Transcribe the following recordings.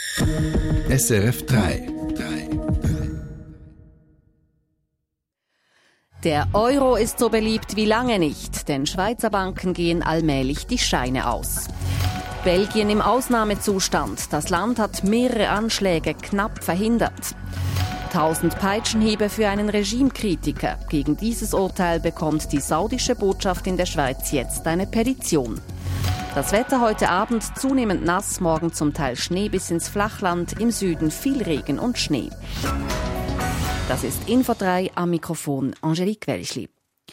SRF 3. Der Euro ist so beliebt wie lange nicht, denn Schweizer Banken gehen allmählich die Scheine aus. Belgien im Ausnahmezustand. Das Land hat mehrere Anschläge knapp verhindert. 1000 Peitschenhiebe für einen Regimekritiker. Gegen dieses Urteil bekommt die saudische Botschaft in der Schweiz jetzt eine Petition. Das Wetter heute Abend zunehmend nass, morgen zum Teil Schnee bis ins Flachland, im Süden viel Regen und Schnee. Das ist Info 3, am Mikrofon Angelique Welschli.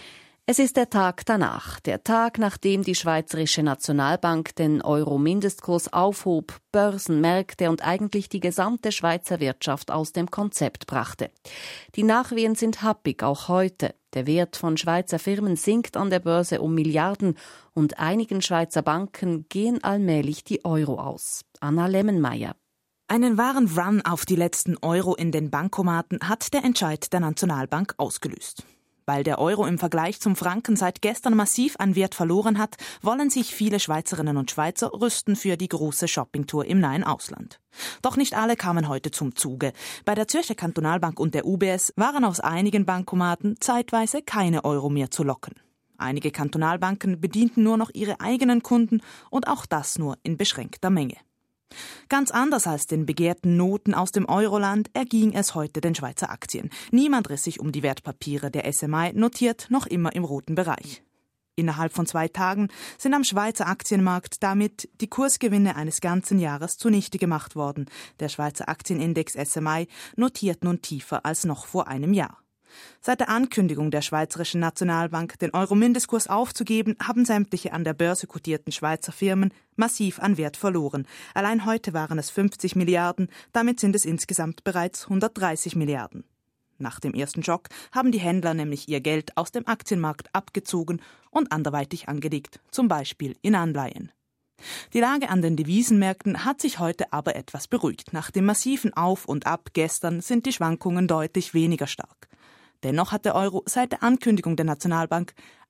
Es ist der Tag danach, der Tag, nachdem die Schweizerische Nationalbank den Euro-Mindestkurs aufhob, Börsen, Märkte und eigentlich die gesamte Schweizer Wirtschaft aus dem Konzept brachte. Die Nachwehen sind happig, auch heute. Der Wert von Schweizer Firmen sinkt an der Börse um Milliarden und einigen Schweizer Banken gehen allmählich die Euro aus. Anna Lemmenmeier. Einen wahren Run auf die letzten Euro in den Bankomaten hat der Entscheid der Nationalbank ausgelöst. Weil der Euro im Vergleich zum Franken seit gestern massiv an Wert verloren hat, wollen sich viele Schweizerinnen und Schweizer rüsten für die große Shoppingtour im nahen Ausland. Doch nicht alle kamen heute zum Zuge. Bei der Zürcher Kantonalbank und der UBS waren aus einigen Bankomaten zeitweise keine Euro mehr zu locken. Einige Kantonalbanken bedienten nur noch ihre eigenen Kunden und auch das nur in beschränkter Menge. Ganz anders als den begehrten Noten aus dem Euroland erging es heute den Schweizer Aktien. Niemand riss sich um die Wertpapiere. Der SMI notiert noch immer im roten Bereich. Innerhalb von 2 Tagen sind am Schweizer Aktienmarkt damit die Kursgewinne eines ganzen Jahres zunichte gemacht worden. Der Schweizer Aktienindex SMI notiert nun tiefer als noch vor einem Jahr. Seit der Ankündigung der Schweizerischen Nationalbank, den Euro-Mindestkurs aufzugeben, haben sämtliche an der Börse kotierten Schweizer Firmen massiv an Wert verloren. Allein heute waren es 50 Milliarden, damit sind es insgesamt bereits 130 Milliarden. Nach dem ersten Schock haben die Händler nämlich ihr Geld aus dem Aktienmarkt abgezogen und anderweitig angelegt, zum Beispiel in Anleihen. Die Lage an den Devisenmärkten hat sich heute aber etwas beruhigt. Nach dem massiven Auf und Ab gestern sind die Schwankungen deutlich weniger stark. Dennoch hat der Euro seit der Ankündigung der Nationalbank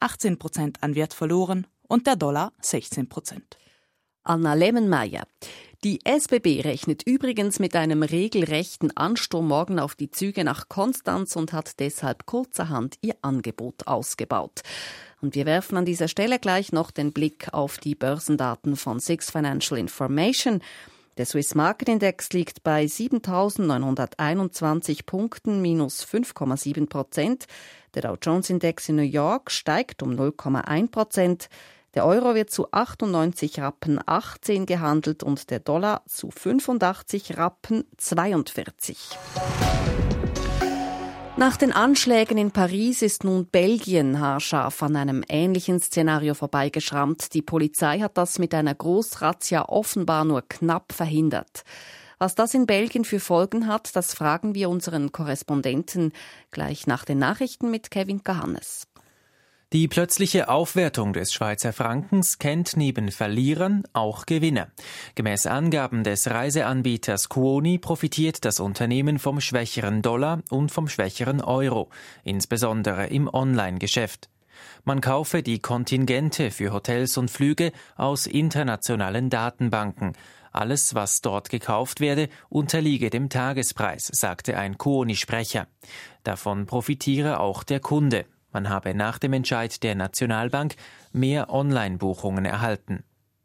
18% an Wert verloren und der Dollar 16%. Anna Lemmenmeier. Die SBB rechnet übrigens mit einem regelrechten Ansturm morgen auf die Züge nach Konstanz und hat deshalb kurzerhand ihr Angebot ausgebaut. Und wir werfen an dieser Stelle gleich noch den Blick auf die Börsendaten von SIX Financial Information. Der Swiss Market Index liegt bei 7.921 Punkten, minus 5,7%. Der Dow Jones Index in New York steigt um 0,1%. Der Euro wird zu 98 Rappen 18 gehandelt und der Dollar zu 85 Rappen 42. Nach den Anschlägen in Paris ist nun Belgien haarscharf an einem ähnlichen Szenario vorbeigeschrammt. Die Polizei hat das mit einer Großrazzia offenbar nur knapp verhindert. Was das in Belgien für Folgen hat, das fragen wir unseren Korrespondenten gleich nach den Nachrichten mit Kevin Kahannes. Die plötzliche Aufwertung des Schweizer Frankens kennt neben Verlierern auch Gewinner. Gemäß Angaben des Reiseanbieters Kuoni profitiert das Unternehmen vom schwächeren Dollar und vom schwächeren Euro, insbesondere im Online-Geschäft. Man kaufe die Kontingente für Hotels und Flüge aus internationalen Datenbanken. Alles, was dort gekauft werde, unterliege dem Tagespreis, sagte ein Kuoni-Sprecher. Davon profitiere auch der Kunde. Man habe nach dem Entscheid der Nationalbank mehr Online-Buchungen erhalten.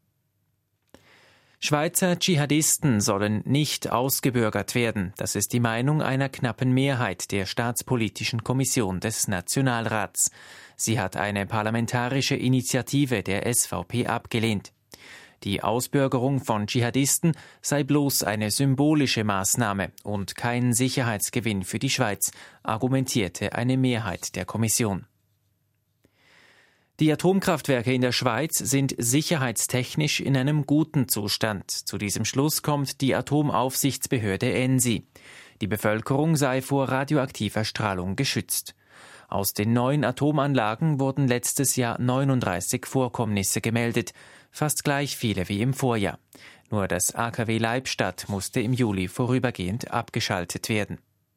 Schweizer Dschihadisten sollen nicht ausgebürgert werden. Das ist die Meinung einer knappen Mehrheit der Staatspolitischen Kommission des Nationalrats. Sie hat eine parlamentarische Initiative der SVP abgelehnt. Die Ausbürgerung von Dschihadisten sei bloß eine symbolische Maßnahme und kein Sicherheitsgewinn für die Schweiz, argumentierte eine Mehrheit der Kommission. Die Atomkraftwerke in der Schweiz sind sicherheitstechnisch in einem guten Zustand. Zu diesem Schluss kommt die Atomaufsichtsbehörde ENSI. Die Bevölkerung sei vor radioaktiver Strahlung geschützt. Aus den 9 Atomanlagen wurden letztes Jahr 39 Vorkommnisse gemeldet, fast gleich viele wie im Vorjahr. Nur das AKW Leibstadt musste im Juli vorübergehend abgeschaltet werden.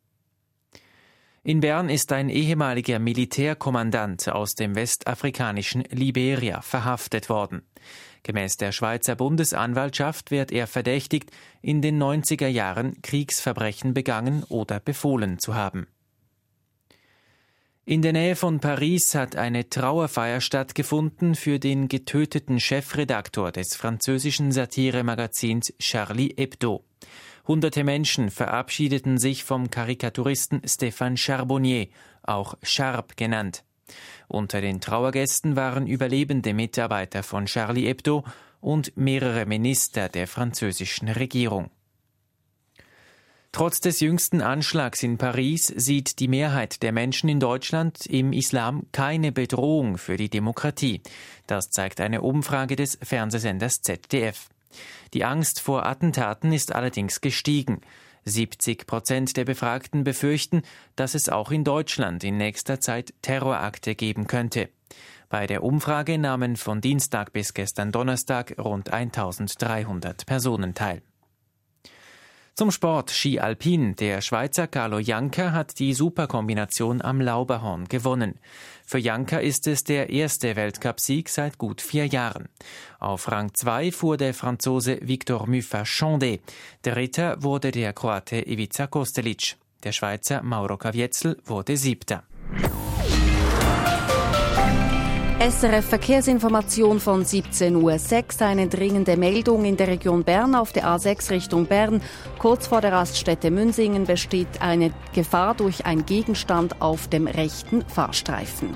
In Bern ist ein ehemaliger Militärkommandant aus dem westafrikanischen Liberia verhaftet worden. Gemäß der Schweizer Bundesanwaltschaft wird er verdächtigt, in den 90er Jahren Kriegsverbrechen begangen oder befohlen zu haben. In der Nähe von Paris hat eine Trauerfeier stattgefunden für den getöteten Chefredaktor des französischen Satiremagazins Charlie Hebdo. Hunderte Menschen verabschiedeten sich vom Karikaturisten Stéphane Charbonnier, auch Charb genannt. Unter den Trauergästen waren überlebende Mitarbeiter von Charlie Hebdo und mehrere Minister der französischen Regierung. Trotz des jüngsten Anschlags in Paris sieht die Mehrheit der Menschen in Deutschland im Islam keine Bedrohung für die Demokratie. Das zeigt eine Umfrage des Fernsehsenders ZDF. Die Angst vor Attentaten ist allerdings gestiegen. 70% der Befragten befürchten, dass es auch in Deutschland in nächster Zeit Terrorakte geben könnte. Bei der Umfrage nahmen von Dienstag bis gestern Donnerstag rund 1300 Personen teil. Zum Sport Ski Alpin. Der Schweizer Carlo Janka hat die Superkombination am Lauberhorn gewonnen. Für Janka ist es der erste Weltcupsieg seit gut 4 Jahren. Auf Rang 2 fuhr der Franzose Victor Muffat-Chandé. Dritter wurde der Kroate Ivica Kostelic. Der Schweizer Mauro Kavietzel wurde 7. SRF Verkehrsinformation von 17:06 Uhr. Eine dringende Meldung in der Region Bern auf der A6 Richtung Bern. Kurz vor der Raststätte Münsingen besteht eine Gefahr durch einen Gegenstand auf dem rechten Fahrstreifen.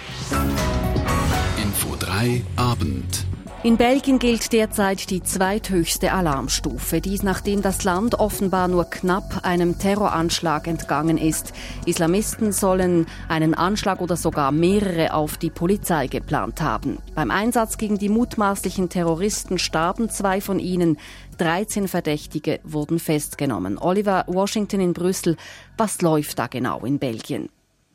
Info 3 Abend. In Belgien gilt derzeit die zweithöchste Alarmstufe. Dies nachdem das Land offenbar nur knapp einem Terroranschlag entgangen ist. Islamisten sollen einen Anschlag oder sogar mehrere auf die Polizei geplant haben. Beim Einsatz gegen die mutmaßlichen Terroristen starben 2 von ihnen. 13 Verdächtige wurden festgenommen. Oliver Washington in Brüssel. Was läuft da genau in Belgien?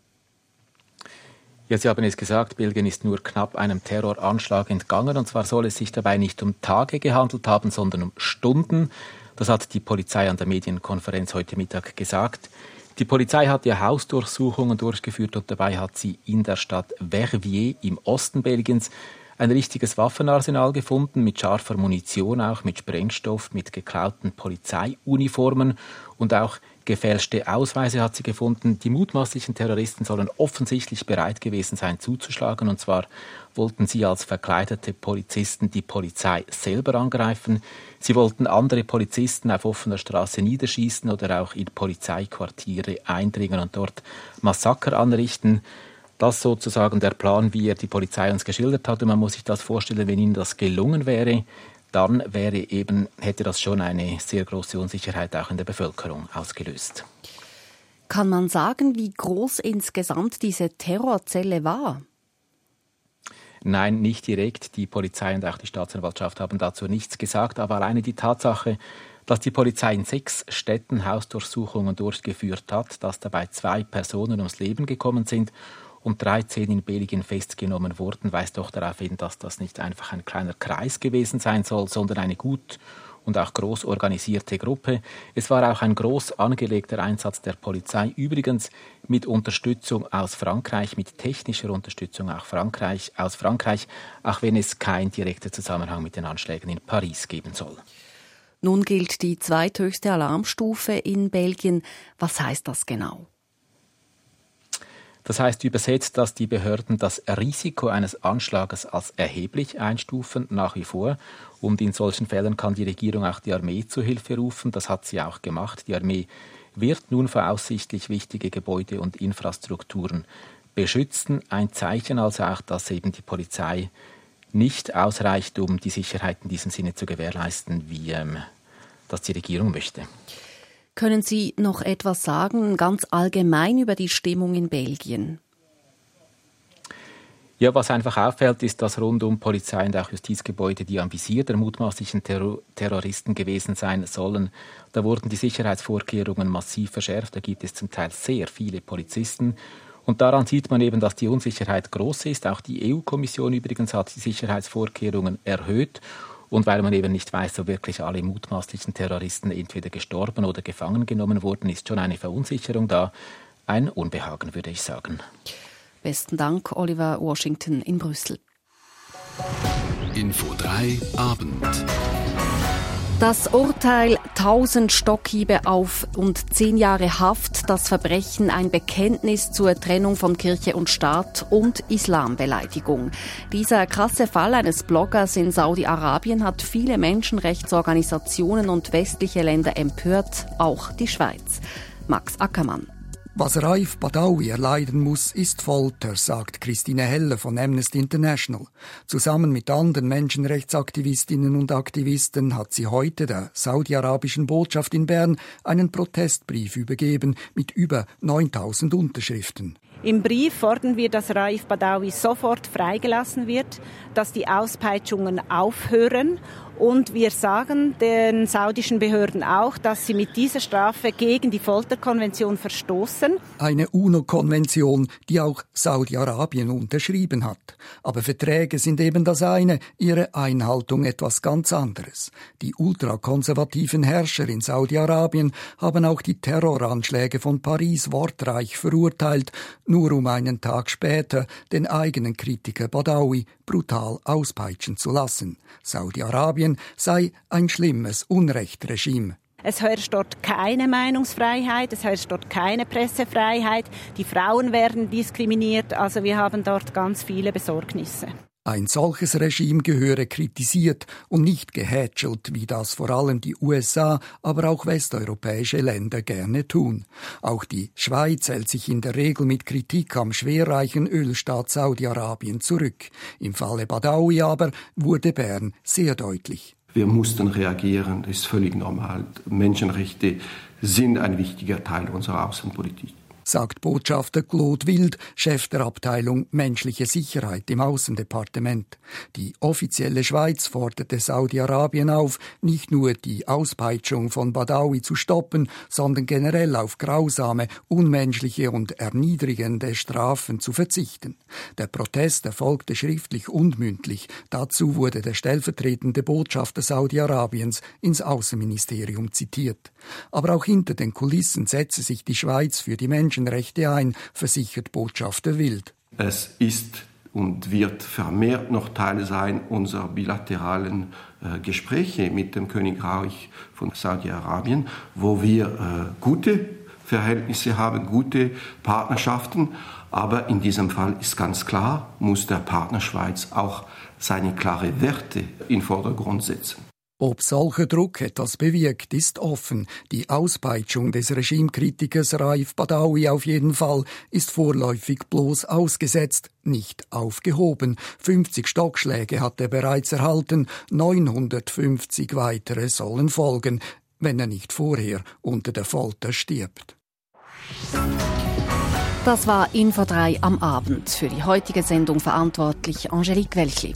Ja, Sie haben es gesagt, Belgien ist nur knapp einem Terroranschlag entgangen. Und zwar soll es sich dabei nicht um Tage gehandelt haben, sondern um Stunden. Das hat die Polizei an der Medienkonferenz heute Mittag gesagt. Die Polizei hat ja Hausdurchsuchungen durchgeführt und dabei hat sie in der Stadt Verviers im Osten Belgiens ein richtiges Waffenarsenal gefunden, mit scharfer Munition, auch mit Sprengstoff, mit geklauten Polizeiuniformen und auch gefälschte Ausweise hat sie gefunden. Die mutmaßlichen Terroristen sollen offensichtlich bereit gewesen sein, zuzuschlagen. Und zwar wollten sie als verkleidete Polizisten die Polizei selber angreifen. Sie wollten andere Polizisten auf offener Straße niederschießen oder auch in Polizeiquartiere eindringen und dort Massaker anrichten. Das sozusagen der Plan, wie er die Polizei uns geschildert hat. Und man muss sich das vorstellen, wenn ihnen das gelungen wäre, dann hätte das schon eine sehr große Unsicherheit auch in der Bevölkerung ausgelöst. Kann man sagen, wie groß insgesamt diese Terrorzelle war? Nein, nicht direkt. Die Polizei und auch die Staatsanwaltschaft haben dazu nichts gesagt. Aber alleine die Tatsache, dass die Polizei in 6 Städten Hausdurchsuchungen durchgeführt hat, dass dabei 2 Personen ums Leben gekommen sind und 13 in Belgien festgenommen wurden, weist doch darauf hin, dass das nicht einfach ein kleiner Kreis gewesen sein soll, sondern eine gut und auch groß organisierte Gruppe. Es war auch ein groß angelegter Einsatz der Polizei, übrigens mit Unterstützung aus Frankreich, mit technischer Unterstützung aus Frankreich, auch wenn es keinen direkten Zusammenhang mit den Anschlägen in Paris geben soll. Nun gilt die zweithöchste Alarmstufe in Belgien. Was heißt das genau? Das heißt übersetzt, dass die Behörden das Risiko eines Anschlages als erheblich einstufen, nach wie vor. Und in solchen Fällen kann die Regierung auch die Armee zu Hilfe rufen. Das hat sie auch gemacht. Die Armee wird nun voraussichtlich wichtige Gebäude und Infrastrukturen beschützen. Ein Zeichen also auch, dass eben die Polizei nicht ausreicht, um die Sicherheit in diesem Sinne zu gewährleisten, wie das die Regierung möchte. Können Sie noch etwas sagen, ganz allgemein über die Stimmung in Belgien? Ja, was einfach auffällt, ist, dass rund um Polizei und auch Justizgebäude, die am Visier der mutmaßlichen Terroristen gewesen sein sollen, da wurden die Sicherheitsvorkehrungen massiv verschärft. Da gibt es zum Teil sehr viele Polizisten. Und daran sieht man eben, dass die Unsicherheit groß ist. Auch die EU-Kommission übrigens hat die Sicherheitsvorkehrungen erhöht. Und weil man eben nicht weiß, ob wirklich alle mutmaßlichen Terroristen entweder gestorben oder gefangen genommen wurden, ist schon eine Verunsicherung da. Ein Unbehagen, würde ich sagen. Besten Dank, Oliver Washington in Brüssel. Info 3 Abend. Das Urteil 1000 Stockhiebe auf und 10 Jahre Haft, das Verbrechen ein Bekenntnis zur Trennung von Kirche und Staat und Islambeleidigung. Dieser krasse Fall eines Bloggers in Saudi-Arabien hat viele Menschenrechtsorganisationen und westliche Länder empört, auch die Schweiz. Max Ackermann. Was Raif Badawi erleiden muss, ist Folter, sagt Christine Heller von Amnesty International. Zusammen mit anderen Menschenrechtsaktivistinnen und Aktivisten hat sie heute der saudi-arabischen Botschaft in Bern einen Protestbrief übergeben mit über 9000 Unterschriften. Im Brief fordern wir, dass Raif Badawi sofort freigelassen wird, dass die Auspeitschungen aufhören. Und wir sagen den saudischen Behörden auch, dass sie mit dieser Strafe gegen die Folterkonvention verstoßen. Eine UNO-Konvention, die auch Saudi-Arabien unterschrieben hat. Aber Verträge sind eben das eine, ihre Einhaltung etwas ganz anderes. Die ultrakonservativen Herrscher in Saudi-Arabien haben auch die Terroranschläge von Paris wortreich verurteilt, nur um einen Tag später den eigenen Kritiker Badawi brutal auspeitschen zu lassen. Saudi-Arabien sei ein schlimmes Unrechtregime. Es herrscht dort keine Meinungsfreiheit, es herrscht dort keine Pressefreiheit, die Frauen werden diskriminiert, also wir haben dort ganz viele Besorgnisse. Ein solches Regime gehöre kritisiert und nicht gehätschelt, wie das vor allem die USA, aber auch westeuropäische Länder gerne tun. Auch die Schweiz hält sich in der Regel mit Kritik am schwerreichen Ölstaat Saudi-Arabien zurück. Im Falle Badawi aber wurde Bern sehr deutlich. Wir mussten reagieren, das ist völlig normal. Menschenrechte sind ein wichtiger Teil unserer Außenpolitik, sagt Botschafter Claude Wild, Chef der Abteilung Menschliche Sicherheit im Außendepartement. Die offizielle Schweiz forderte Saudi-Arabien auf, nicht nur die Auspeitschung von Badawi zu stoppen, sondern generell auf grausame, unmenschliche und erniedrigende Strafen zu verzichten. Der Protest erfolgte schriftlich und mündlich. Dazu wurde der stellvertretende Botschafter Saudi-Arabiens ins Außenministerium zitiert. Aber auch hinter den Kulissen setze sich die Schweiz für die Menschenrechte ein, versichert Botschafter Wild. Es ist und wird vermehrt noch Teil sein unserer bilateralen Gespräche mit dem Königreich von Saudi-Arabien, wo wir gute Verhältnisse haben, gute Partnerschaften. Aber in diesem Fall ist ganz klar, muss der Partner Schweiz auch seine klaren Werte in den Vordergrund setzen. Ob solcher Druck etwas bewirkt, ist offen. Die Auspeitschung des Regimekritikers Raif Badawi auf jeden Fall ist vorläufig bloß ausgesetzt, nicht aufgehoben. 50 Stockschläge hat er bereits erhalten, 950 weitere sollen folgen, wenn er nicht vorher unter der Folter stirbt. Das war Info 3 am Abend. Für die heutige Sendung verantwortlich Angelique Welchli.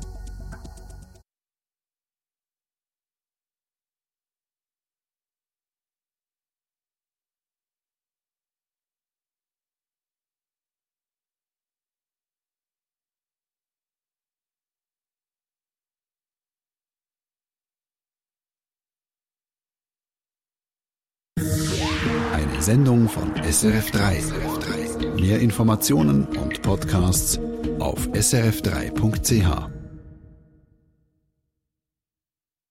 Eine Sendung von SRF3. Mehr Informationen und Podcasts auf srf3.ch.